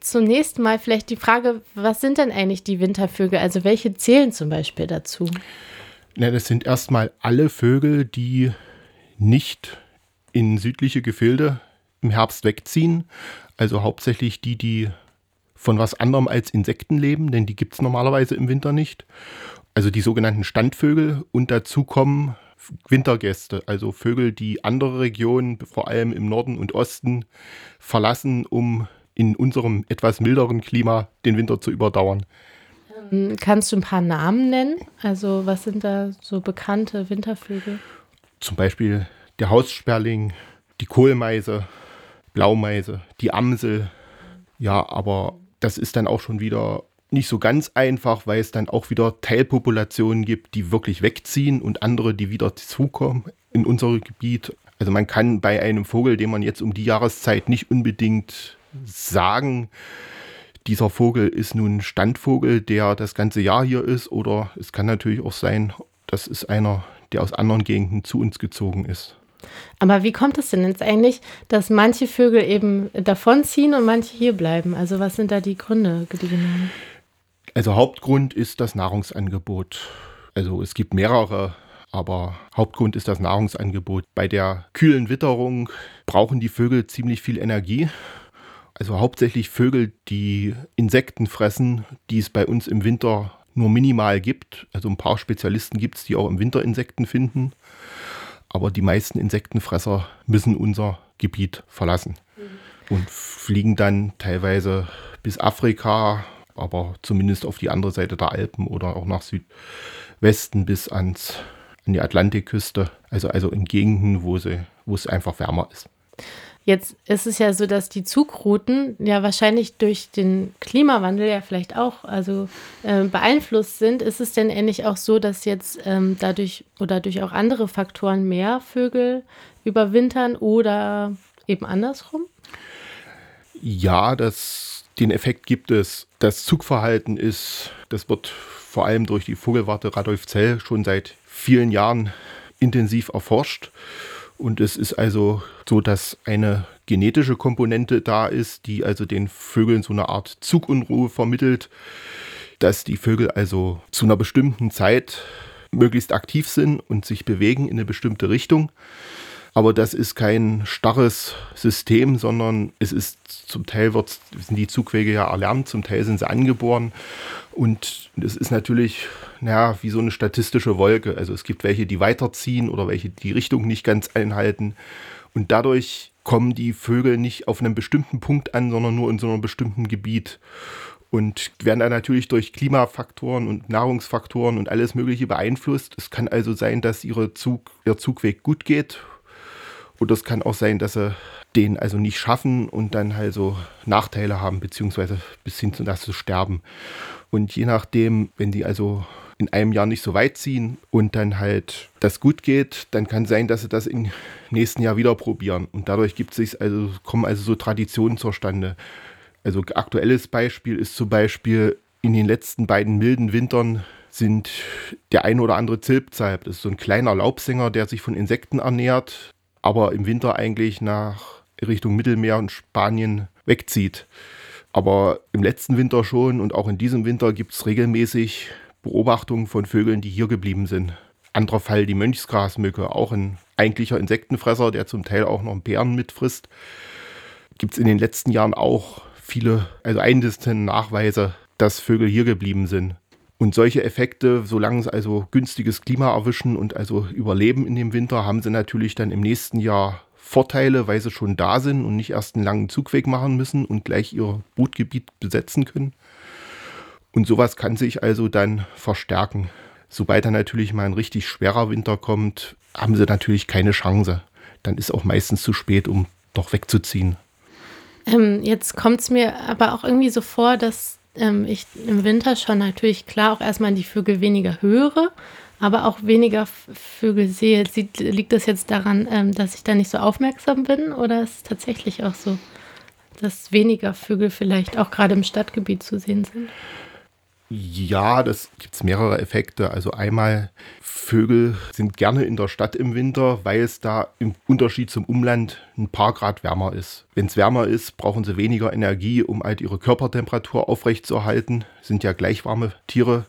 zunächst mal vielleicht die Frage, was sind denn eigentlich die Wintervögel? Also welche zählen zum Beispiel dazu? Na, das sind erstmal alle Vögel, die nicht in südliche Gefilde im Herbst wegziehen. Also hauptsächlich die, die von was anderem als Insekten leben, denn die gibt es normalerweise im Winter nicht. Also die sogenannten Standvögel, und dazu kommen Wintergäste, also Vögel, die andere Regionen, vor allem im Norden und Osten, verlassen, um in unserem etwas milderen Klima den Winter zu überdauern. Kannst du ein paar Namen nennen? Also was sind da so bekannte Wintervögel? Zum Beispiel der Haussperling, die Kohlmeise, Blaumeise, die Amsel. Ja, aber das ist dann auch schon wieder nicht so ganz einfach, weil es dann auch wieder Teilpopulationen gibt, die wirklich wegziehen und andere, die wieder zukommen in unser Gebiet. Also man kann bei einem Vogel, den man jetzt um die Jahreszeit nicht unbedingt sagen, dieser Vogel ist nun Standvogel, der das ganze Jahr hier ist, oder es kann natürlich auch sein, das ist einer, der aus anderen Gegenden zu uns gezogen ist. Aber wie kommt es denn jetzt eigentlich, dass manche Vögel eben davonziehen und manche hier bleiben? Also was sind da die Gründe, die genannt? Also Hauptgrund ist das Nahrungsangebot. Also es gibt mehrere, aber Hauptgrund ist das Nahrungsangebot. Bei der kühlen Witterung brauchen die Vögel ziemlich viel Energie. Also hauptsächlich Vögel, die Insekten fressen, die es bei uns im Winter nur minimal gibt. Also ein paar Spezialisten gibt es, die auch im Winter Insekten finden. Aber die meisten Insektenfresser müssen unser Gebiet verlassen und fliegen dann teilweise bis Afrika, aber zumindest auf die andere Seite der Alpen oder auch nach Südwesten bis an die Atlantikküste. Also in Gegenden, wo es einfach wärmer ist. Jetzt ist es ja so, dass die Zugrouten ja wahrscheinlich durch den Klimawandel ja vielleicht auch beeinflusst sind. Ist es denn ähnlich auch so, dass jetzt dadurch oder durch auch andere Faktoren mehr Vögel überwintern oder eben andersrum? Ja, den Effekt gibt es. Das Zugverhalten das wird vor allem durch die Vogelwarte Radolfzell schon seit vielen Jahren intensiv erforscht. Und es ist also so, dass eine genetische Komponente da ist, die also den Vögeln so eine Art Zugunruhe vermittelt, dass die Vögel also zu einer bestimmten Zeit möglichst aktiv sind und sich bewegen in eine bestimmte Richtung. Aber das ist kein starres System, sondern es ist zum Teil sind die Zugwege ja erlernt, zum Teil sind sie angeboren. Und es ist natürlich, wie so eine statistische Wolke. Also es gibt welche, die weiterziehen oder welche, die Richtung nicht ganz einhalten. Und dadurch kommen die Vögel nicht auf einem bestimmten Punkt an, sondern nur in so einem bestimmten Gebiet. Und werden dann natürlich durch Klimafaktoren und Nahrungsfaktoren und alles Mögliche beeinflusst. Es kann also sein, dass ihr Zugweg gut geht. Oder es kann auch sein, dass sie den also nicht schaffen und dann halt so Nachteile haben, beziehungsweise bis hin zu dass sie sterben. Und je nachdem, wenn die also in einem Jahr nicht so weit ziehen und dann halt das gut geht, dann kann sein, dass sie das im nächsten Jahr wieder probieren. Und dadurch kommen also so Traditionen zustande. Also aktuelles Beispiel ist zum Beispiel in den letzten beiden milden Wintern sind der ein oder andere Zilpzalp. Das ist so ein kleiner Laubsänger, der sich von Insekten ernährt, aber im Winter eigentlich nach Richtung Mittelmeer und Spanien wegzieht. Aber im letzten Winter schon und auch in diesem Winter gibt es regelmäßig Beobachtungen von Vögeln, die hier geblieben sind. Anderer Fall die Mönchsgrasmücke, auch ein eigentlicher Insektenfresser, der zum Teil auch noch Beeren mitfrisst. Gibt es in den letzten Jahren auch viele, also einzelne Nachweise, dass Vögel hier geblieben sind. Und solche Effekte, solange sie also günstiges Klima erwischen und also überleben in dem Winter, haben sie natürlich dann im nächsten Jahr Vorteile, weil sie schon da sind und nicht erst einen langen Zugweg machen müssen und gleich ihr Brutgebiet besetzen können. Und sowas kann sich also dann verstärken. Sobald dann natürlich mal ein richtig schwerer Winter kommt, haben sie natürlich keine Chance. Dann ist auch meistens zu spät, um doch wegzuziehen. Jetzt kommt es mir aber auch irgendwie so vor, dass ich im Winter schon natürlich klar auch erstmal die Vögel weniger höre, aber auch weniger Vögel sehe. Liegt das jetzt daran, dass ich da nicht so aufmerksam bin, oder ist es tatsächlich auch so, dass weniger Vögel vielleicht auch gerade im Stadtgebiet zu sehen sind? Ja, das gibt es mehrere Effekte. Also einmal, Vögel sind gerne in der Stadt im Winter, weil es da im Unterschied zum Umland ein paar Grad wärmer ist. Wenn es wärmer ist, brauchen sie weniger Energie, um halt ihre Körpertemperatur aufrechtzuerhalten. Sind ja gleich warme Tiere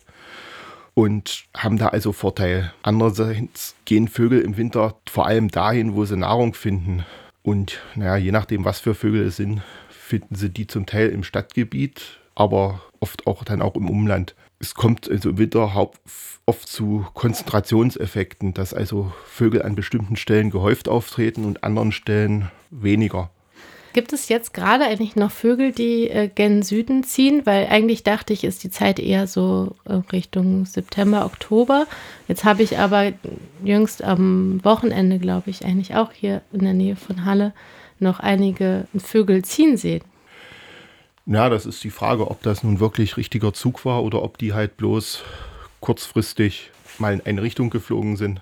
und haben da also Vorteil. Andererseits gehen Vögel im Winter vor allem dahin, wo sie Nahrung finden. Und naja, je nachdem, was für Vögel es sind, finden sie die zum Teil im Stadtgebiet, aber oft auch dann auch im Umland. Es kommt also im Winter oft zu Konzentrationseffekten, dass also Vögel an bestimmten Stellen gehäuft auftreten und anderen Stellen weniger. Gibt es jetzt gerade eigentlich noch Vögel, die gen Süden ziehen? Weil eigentlich dachte ich, ist die Zeit eher so Richtung September, Oktober. Jetzt habe ich aber jüngst am Wochenende, glaube ich, eigentlich auch hier in der Nähe von Halle noch einige Vögel ziehen sehen. Ja, das ist die Frage, ob das nun wirklich richtiger Zug war oder ob die halt bloß kurzfristig mal in eine Richtung geflogen sind.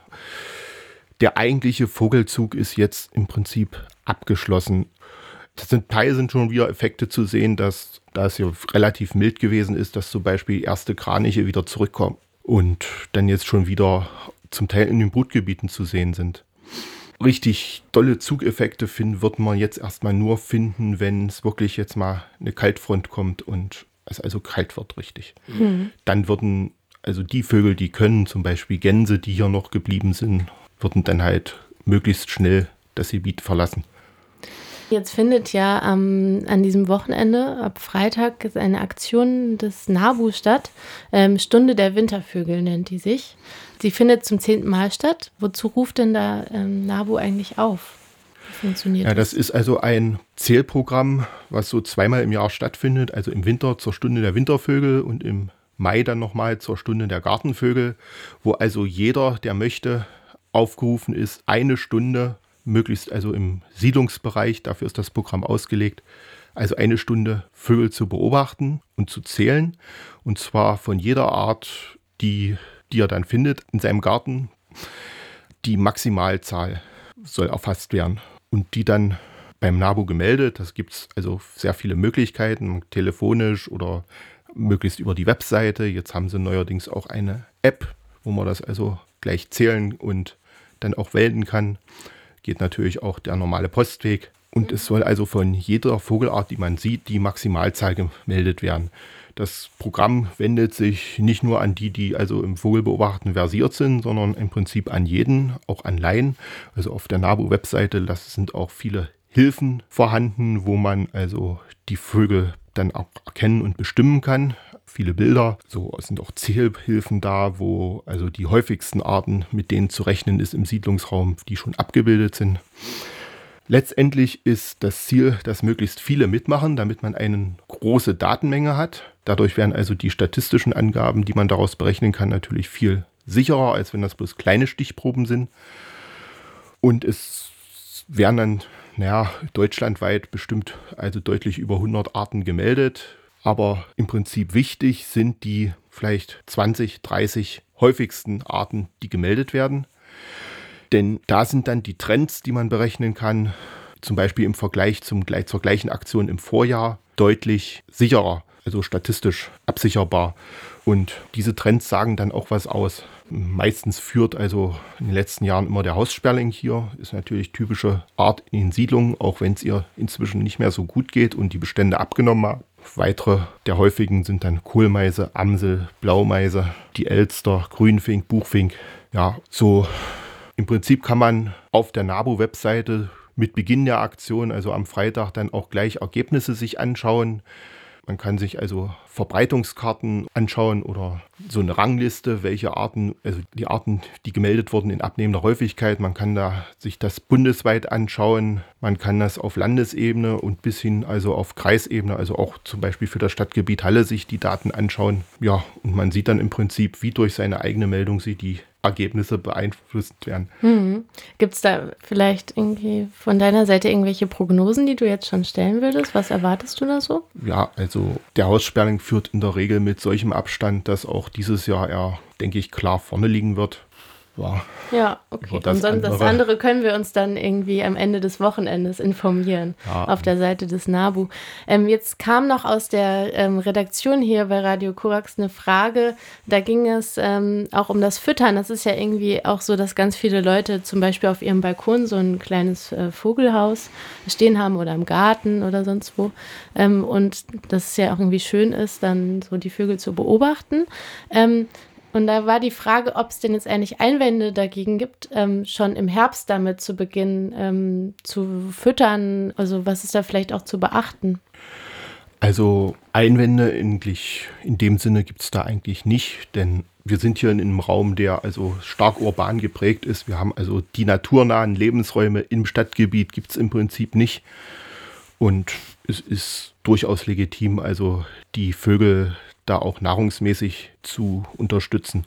Der eigentliche Vogelzug ist jetzt im Prinzip abgeschlossen. Zum Teil sind schon wieder Effekte zu sehen, dass, da es ja relativ mild gewesen ist, dass zum Beispiel erste Kraniche wieder zurückkommen und dann jetzt schon wieder zum Teil in den Brutgebieten zu sehen sind. Richtig tolle Zugeffekte wird man jetzt erstmal nur finden, wenn es wirklich jetzt mal eine Kaltfront kommt und es also kalt wird, richtig. Dann würden also die Vögel, die können, zum Beispiel Gänse, die hier noch geblieben sind, würden dann halt möglichst schnell das Gebiet verlassen. Jetzt findet ja an diesem Wochenende, ab Freitag, ist eine Aktion des NABU statt. Stunde der Wintervögel nennt die sich. Sie findet zum 10. Mal statt. Wozu ruft denn da NABU eigentlich auf? Wie funktioniert das? Das ist also ein Zählprogramm, was so zweimal im Jahr stattfindet. Also im Winter zur Stunde der Wintervögel und im Mai dann nochmal zur Stunde der Gartenvögel, wo also jeder, der möchte, aufgerufen ist, eine Stunde, möglichst also im Siedlungsbereich, dafür ist das Programm ausgelegt, also eine Stunde Vögel zu beobachten und zu zählen. Und zwar von jeder Art, die er dann findet in seinem Garten. Die Maximalzahl soll erfasst werden und die dann beim NABU gemeldet. Das gibt es also sehr viele Möglichkeiten, telefonisch oder möglichst über die Webseite. Jetzt haben sie neuerdings auch eine App, wo man das also gleich zählen und dann auch melden kann. Geht natürlich auch der normale Postweg. Und es soll also von jeder Vogelart, die man sieht, die Maximalzahl gemeldet werden. Das Programm wendet sich nicht nur an die also im Vogelbeobachten versiert sind, sondern im Prinzip an jeden, auch an Laien. Also auf der NABU-Webseite sind auch viele Hilfen vorhanden, wo man also die Vögel dann auch erkennen und bestimmen kann. Viele Bilder, so sind auch Zählhilfen da, wo also die häufigsten Arten, mit denen zu rechnen ist im Siedlungsraum, die schon abgebildet sind. Letztendlich ist das Ziel, dass möglichst viele mitmachen, damit man eine große Datenmenge hat. Dadurch werden also die statistischen Angaben, die man daraus berechnen kann, natürlich viel sicherer, als wenn das bloß kleine Stichproben sind. Und es werden dann, deutschlandweit bestimmt also deutlich über 100 Arten gemeldet. Aber im Prinzip wichtig sind die vielleicht 20, 30 häufigsten Arten, die gemeldet werden. Denn da sind dann die Trends, die man berechnen kann, zum Beispiel im Vergleich zur gleichen Aktion im Vorjahr, deutlich sicherer, also statistisch absicherbar. Und diese Trends sagen dann auch was aus. Meistens führt also in den letzten Jahren immer der Haussperling hier, ist natürlich typische Art in den Siedlungen, auch wenn es ihr inzwischen nicht mehr so gut geht und die Bestände abgenommen haben. Weitere der häufigen sind dann Kohlmeise, Amsel, Blaumeise, die Elster, Grünfink, Buchfink. Ja, so im Prinzip kann man auf der NABU-Webseite mit Beginn der Aktion, also am Freitag, dann auch gleich Ergebnisse sich anschauen. Man kann sich also Verbreitungskarten anschauen oder so eine Rangliste, welche Arten, also die Arten, die gemeldet wurden in abnehmender Häufigkeit. Man kann da sich das bundesweit anschauen. Man kann das auf Landesebene und bis hin also auf Kreisebene, also auch zum Beispiel für das Stadtgebiet Halle sich die Daten anschauen. Ja, und man sieht dann im Prinzip, wie durch seine eigene Meldung sie die Ergebnisse beeinflusst werden. Gibt es da vielleicht irgendwie von deiner Seite irgendwelche Prognosen, die du jetzt schon stellen würdest? Was erwartest du da so? Ja, also der Haussperling führt in der Regel mit solchem Abstand, dass auch dieses Jahr er, denke ich, klar vorne liegen wird. Ja, okay. Und sonst das andere können wir uns dann irgendwie am Ende des Wochenendes informieren auf der Seite des NABU. Jetzt kam noch aus der Redaktion hier bei Radio Korax eine Frage. Da ging es auch um das Füttern. Das ist ja irgendwie auch so, dass ganz viele Leute zum Beispiel auf ihrem Balkon so ein kleines Vogelhaus stehen haben oder im Garten oder sonst wo. Und dass es ja auch irgendwie schön ist, dann so die Vögel zu beobachten. Und da war die Frage, ob es denn jetzt eigentlich Einwände dagegen gibt, schon im Herbst damit zu beginnen, zu füttern. Also was ist da vielleicht auch zu beachten? Also Einwände in dem Sinne gibt es da eigentlich nicht, denn wir sind hier in einem Raum, der also stark urban geprägt ist. Wir haben also die naturnahen Lebensräume im Stadtgebiet gibt es im Prinzip nicht. Und es ist durchaus legitim, also die Vögel da auch nahrungsmäßig zu unterstützen.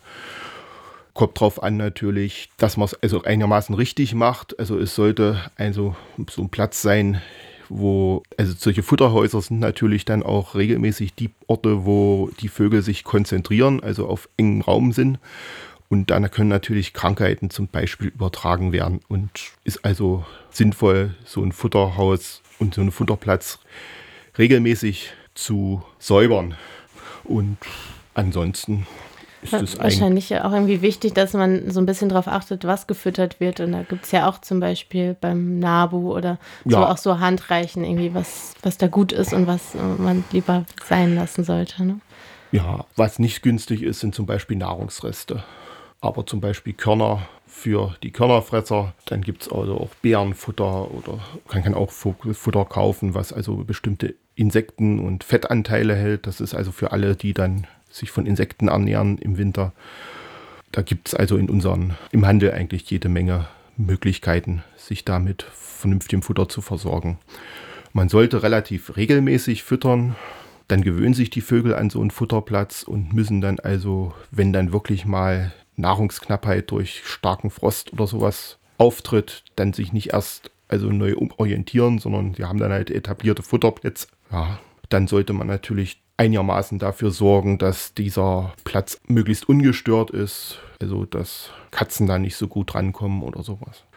Kommt drauf an natürlich, dass man es also einigermaßen richtig macht. Also es sollte also so ein Platz sein, also solche Futterhäuser sind natürlich dann auch regelmäßig die Orte, wo die Vögel sich konzentrieren, also auf engem Raum sind. Und dann können natürlich Krankheiten zum Beispiel übertragen werden. Und ist also sinnvoll, so ein Futterhaus und so einen Futterplatz regelmäßig zu säubern. Und ansonsten ist es wahrscheinlich auch irgendwie wichtig, dass man so ein bisschen darauf achtet, was gefüttert wird. Und da gibt es ja auch zum Beispiel beim NABU oder so auch so Handreichen, irgendwie was da gut ist und was man lieber sein lassen sollte. Ne? Ja, was nicht günstig ist, sind zum Beispiel Nahrungsreste. Aber zum Beispiel Körner für die Körnerfresser. Dann gibt es also auch Beerenfutter oder man kann auch Vogelfutter kaufen, was also bestimmte Insekten- und Fettanteile hält. Das ist also für alle, die dann sich von Insekten ernähren im Winter. Da gibt es also im Handel eigentlich jede Menge Möglichkeiten, sich damit vernünftigem Futter zu versorgen. Man sollte relativ regelmäßig füttern. Dann gewöhnen sich die Vögel an so einen Futterplatz und müssen dann also, wenn dann wirklich mal Nahrungsknappheit durch starken Frost oder sowas auftritt, dann sich nicht erst also neu orientieren, sondern sie haben dann halt etablierte Futterplätze. Ja, dann sollte man natürlich einigermaßen dafür sorgen, dass dieser Platz möglichst ungestört ist, also dass Katzen da nicht so gut rankommen oder sowas.